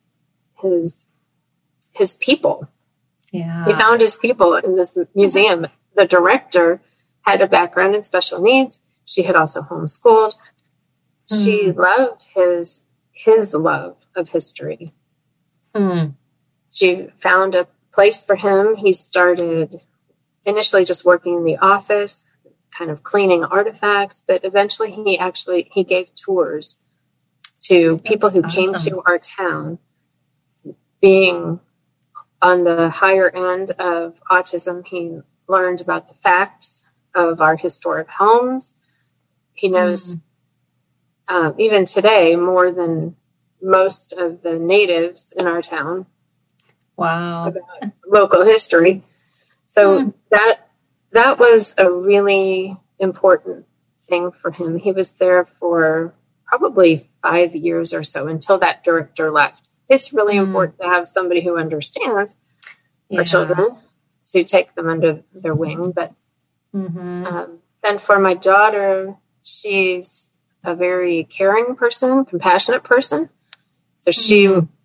people. Yeah. He found his people in this museum. The director had a background in special needs. She had also homeschooled. She loved his love of history. She found a place for him. He started initially just working in the office, kind of cleaning artifacts, but eventually he gave tours to people who came to our town. Being on the higher end of autism, he learned about the facts of our historic homes. He knows, even today, more than most of the natives in our town. Wow. About local history. So that was a really important thing for him. He was there for probably 5 years or so until that director left. It's really important to have somebody who understands our children to take them under their wing. But and for my daughter, she's a very caring person, compassionate person. So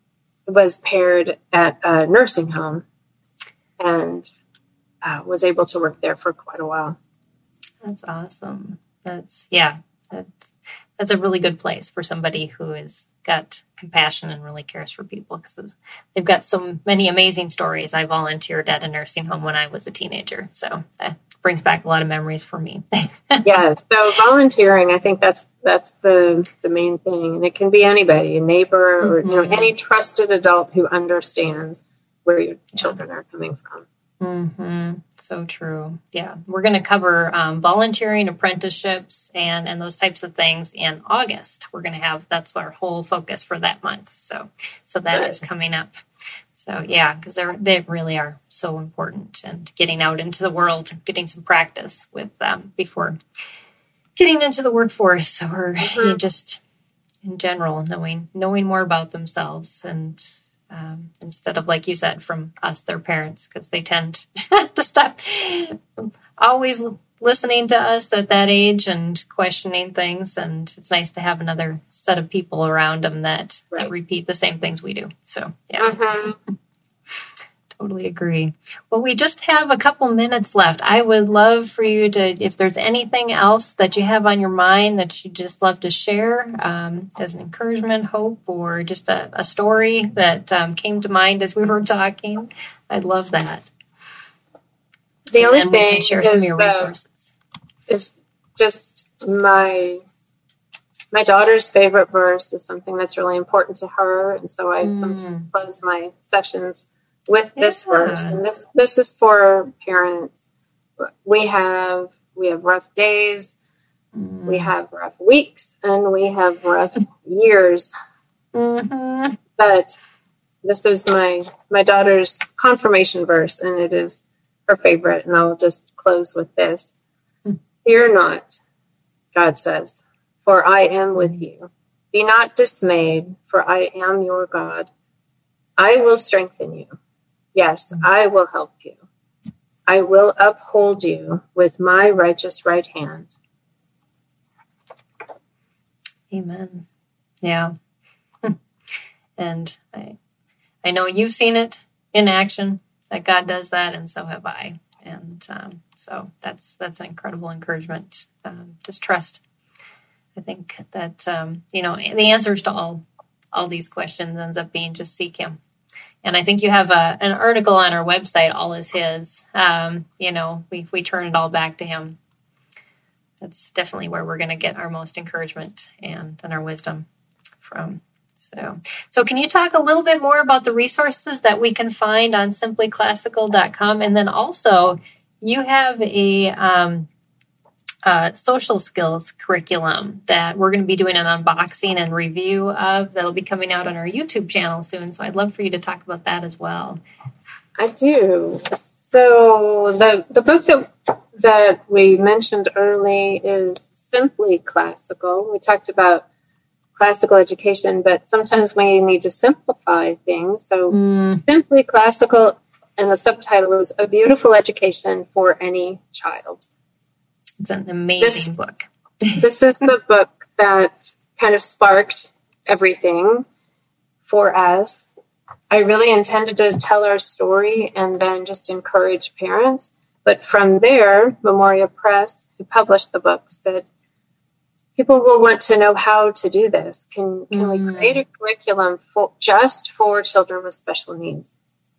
was paired at a nursing home and was able to work there for quite a while. That's awesome. That's a really good place for somebody who has got compassion and really cares for people, because they've got so many amazing stories. I volunteered at a nursing home when I was a teenager, so that brings back a lot of memories for me. Yeah, so volunteering, I think that's the main thing, and it can be anybody, a neighbor, or any trusted adult who understands where your children are coming from. Mm-hmm. So true. Yeah. We're going to cover volunteering, apprenticeships, and those types of things in August. We're going to have, that's our whole focus for that month. So that is coming up. So yeah, because they really are so important, and getting out into the world, getting some practice with before getting into the workforce, or just in general, knowing more about themselves, and instead of, like you said, from us, their parents, because they tend to stop always listening to us at that age and questioning things. And it's nice to have another set of people around them that repeat the same things we do. So, yeah. Totally agree. Well, we just have a couple minutes left. I would love for you to, if there's anything else that you have on your mind that you'd just love to share as an encouragement, hope, or just a story that came to mind as we were talking, I'd love that. The only thing share some of your resources. Is just my daughter's favorite verse is something that's really important to her, and so I sometimes close my sessions with this verse, and this is for parents. We have rough days, we have rough weeks, and we have rough years. But this is my daughter's confirmation verse, and it is her favorite, and I'll just close with this. Fear not, God says, for I am with you. Be not dismayed, for I am your God. I will strengthen you. Yes, I will help you. I will uphold you with my righteous right hand. Amen. Yeah. And I know you've seen it in action, that God does that, and so have I. And so that's an incredible encouragement. Just trust. I think that, the answers to all these questions ends up being just seek Him. And I think you have an article on our website, All Is His. We turn it all back to Him. That's definitely where we're going to get our most encouragement and our wisdom from. So can you talk a little bit more about the resources that we can find on simplyclassical.com? And then also, you have a social skills curriculum that we're going to be doing an unboxing and review of, that'll be coming out on our YouTube channel soon. So I'd love for you to talk about that as well. I do. So the book that we mentioned early is Simply Classical. We talked about classical education, but sometimes we need to simplify things. So Simply Classical, and the subtitle is A Beautiful Education for Any Child. It's an amazing book. This is the book that kind of sparked everything for us. I really intended to tell our story and then just encourage parents. But from there, Memoria Press, who published the book, said, people will want to know how to do this. Can we create a curriculum just for children with special needs?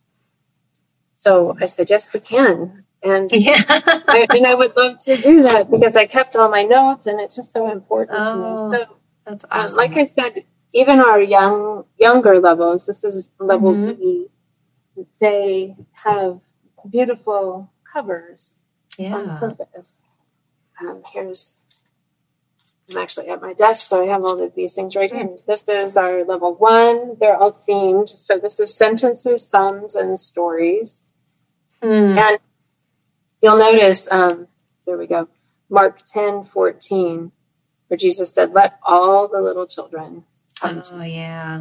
So I said, yes, we can. And I would love to do that, because I kept all my notes, and it's just so important to me. So, that's awesome. Like I said, even our younger levels, this is level B, they have beautiful covers on purpose. I'm actually at my desk, so I have all of these things right here. This is our level 1. They're all themed. So this is sentences, sums, and stories. And you'll notice, there we go, Mark 10:14, where Jesus said, let all the little children come to me. Oh, yeah.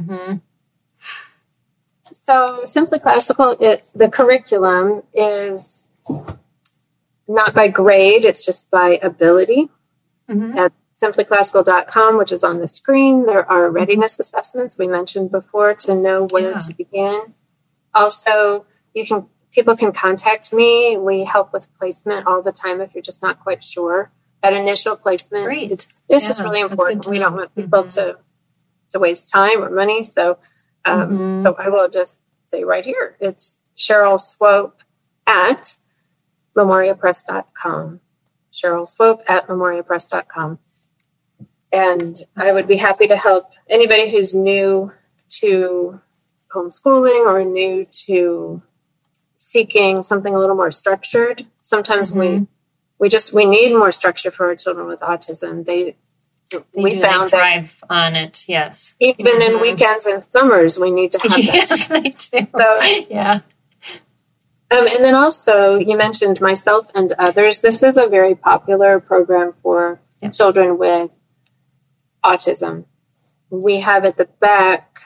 So Simply Classical, the curriculum is not by grade, it's just by ability. simplyclassical.com, which is on the screen. There are readiness assessments we mentioned before to know where to begin. Also, people can contact me. We help with placement all the time if you're just not quite sure. That initial placement, it's just really important. We don't want people to waste time or money. So, so I will just say right here, it's Cheryl Swope at memoriapress.com. Cheryl Swope at memoriapress.com. And I would be happy to help anybody who's new to homeschooling or new to seeking something a little more structured. Sometimes we need more structure for our children with autism. They thrive on it. Yes. Even in weekends and summers, we need to have that. Yes, they do. So, yeah. And then also, you mentioned Myself and Others. This is a very popular program for children with autism. We have at the back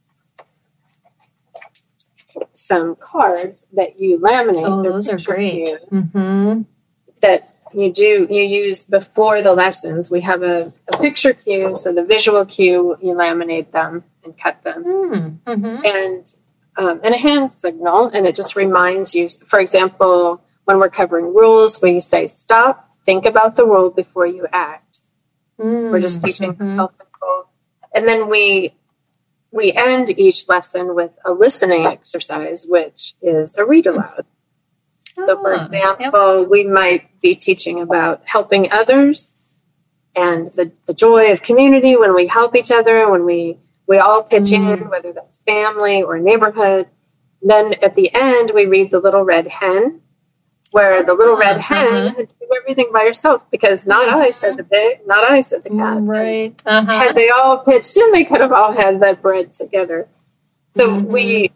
some cards that you laminate. Oh, those are great. That you use before the lessons. We have a picture cue, so the visual cue, you laminate them and cut them. And a hand signal, and it just reminds you, for example, when we're covering rules, we say, stop, think about the rule before you act. We're just teaching self-control. And then we end each lesson with a listening exercise, which is a read aloud. So, for example, we might be teaching about helping others and the joy of community when we help each other, when we all pitch in, whether that's family or neighborhood. Then at the end, we read The Little Red Hen, where the little red hen had to do everything by herself because not I said the pig, not I said the cat. Right. Had they all pitched in, they could have all had that bread together. So we're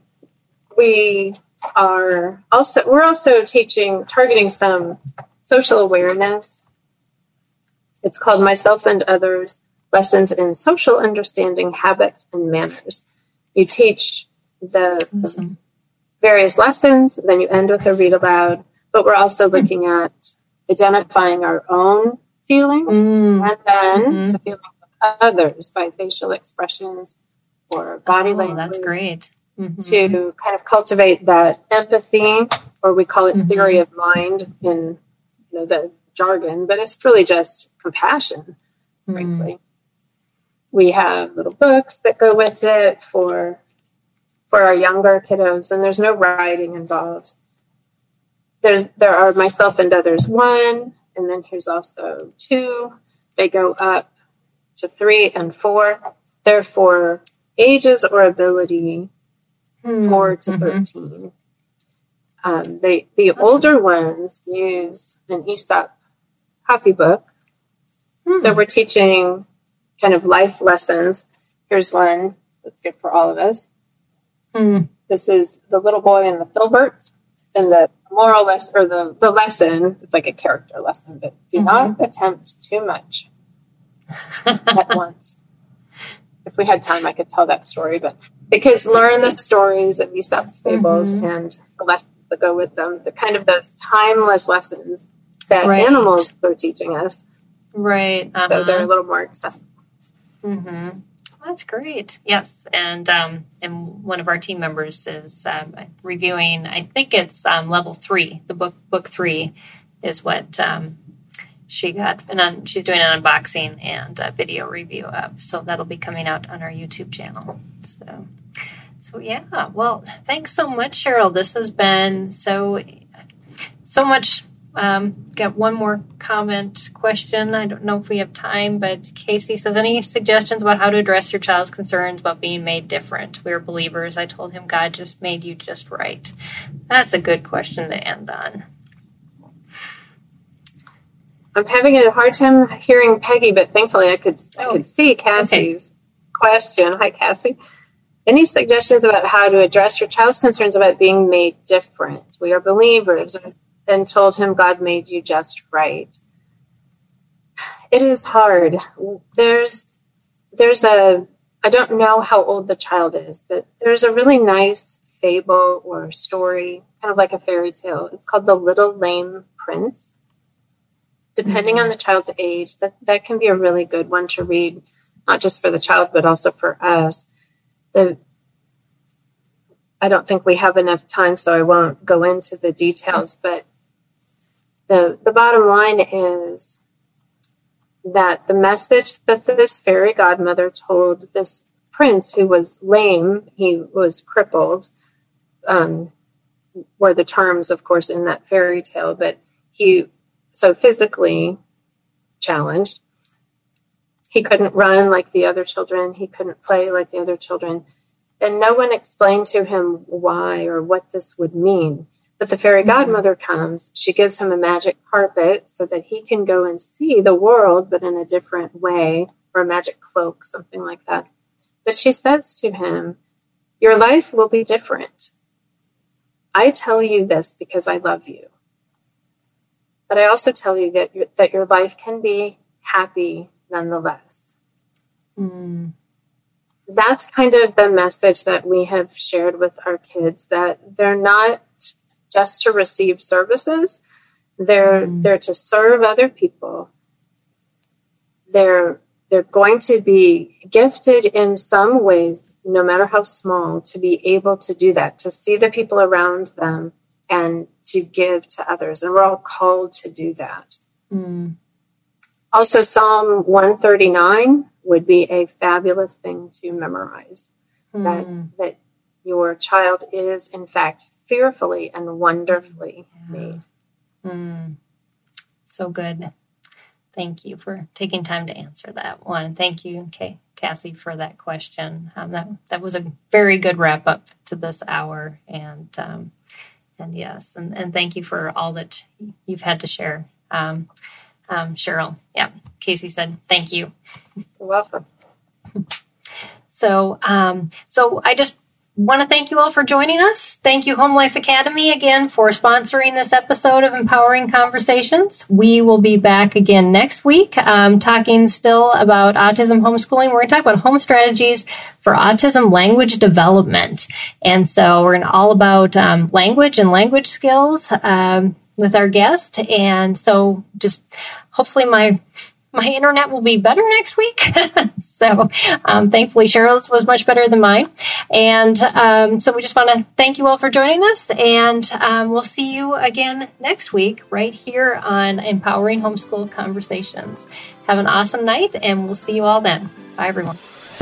also targeting some social awareness. It's called Myself and Others, Lessons in Social Understanding, Habits, and Manners. You teach the various lessons, then you end with a read aloud, but we're also looking at identifying our own feelings and then the feelings of others by facial expressions or body language. That's great. To kind of cultivate that empathy, or we call it theory of mind in the jargon, but it's really just compassion, frankly. We have little books that go with it for our younger kiddos, and there's no writing involved. There are Myself and Others 1, and then here's also 2. They go up to 3 and 4. They're for ages or ability 4 to 13. The older ones use an Aesop copybook. So we're teaching kind of life lessons. Here's one that's good for all of us. This is The Little Boy and the Filberts. And the moral lesson, or the lesson, it's like a character lesson, but do not attempt too much at once. If we had time, I could tell that story, but the kids learn the stories of Aesop's fables and the lessons that go with them. They're kind of those timeless lessons that animals are teaching us. Right. So they're a little more accessible. That's great. Yes. And one of our team members is reviewing, I think it's level 3, the book 3 is what she got. And she's doing an unboxing and a video review of. So that'll be coming out on our YouTube channel. So yeah. Well, thanks so much, Cheryl. This has been so much. Got one more question. I don't know if we have time, but Casey says, any suggestions about how to address your child's concerns about being made different? We're believers. I told him God just made you just right. That's a good question to end on. I'm having a hard time hearing Peggy, but thankfully I could see Cassie's question. Hi, Cassie. Any suggestions about how to address your child's concerns about being made different? We are believers. And told him God made you just right. It is hard. I don't know how old the child is, but there's a really nice fable or story, kind of like a fairy tale. It's called The Little Lame Prince. depending on the child's age, that can be a really good one to read, not just for the child, but also for us. I don't think we have enough time, so I won't go into the details, but the bottom line is that the message that this fairy godmother told this prince who was lame, he was crippled, were the terms, of course, in that fairy tale, but so physically challenged. He couldn't run like the other children. He couldn't play like the other children. And no one explained to him why or what this would mean. But the fairy godmother comes. She gives him a magic carpet so that he can go and see the world, but in a different way, or a magic cloak, something like that. But she says to him, your life will be different. I tell you this because I love you. But I also tell you that your life can be happy nonetheless. That's kind of the message that we have shared with our kids, that they're not just to receive services. They're to serve other people. They're going to be gifted in some ways, no matter how small, to be able to do that, to see the people around them and to give to others. And we're all called to do that. Also, Psalm 139 would be a fabulous thing to memorize. That your child is, in fact, fearfully and wonderfully made. So good. Thank you for taking time to answer that one. Thank you, Cassie, for that question. That was a very good wrap up to this hour. And yes, and thank you for all that you've had to share. Cheryl, Casey said, thank you. You're welcome. So I just want to thank you all for joining us. Thank you, Home Life Academy, again, for sponsoring this episode of Empowering Conversations. We will be back again next week, talking still about autism homeschooling. We're going to talk about home strategies for autism language development. And so we're going to all about language and language skills with our guest. And so just hopefully my internet will be better next week. So thankfully Cheryl's was much better than mine. And so we just want to thank you all for joining us. And we'll see you again next week right here on Empowering Homeschool Conversations. Have an awesome night, and we'll see you all then. Bye, everyone.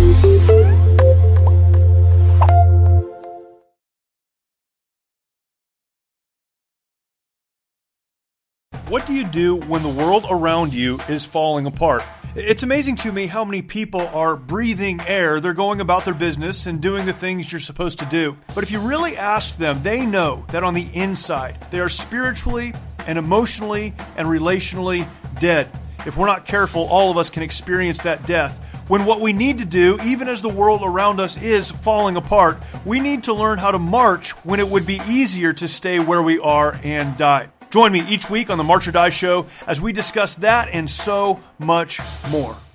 What do you do when the world around you is falling apart? It's amazing to me how many people are breathing air. They're going about their business and doing the things you're supposed to do. But if you really ask them, they know that on the inside, they are spiritually and emotionally and relationally dead. If we're not careful, all of us can experience that death. When what we need to do, even as the world around us is falling apart, we need to learn how to march when it would be easier to stay where we are and die. Join me each week on the March or Die Show as we discuss that and so much more.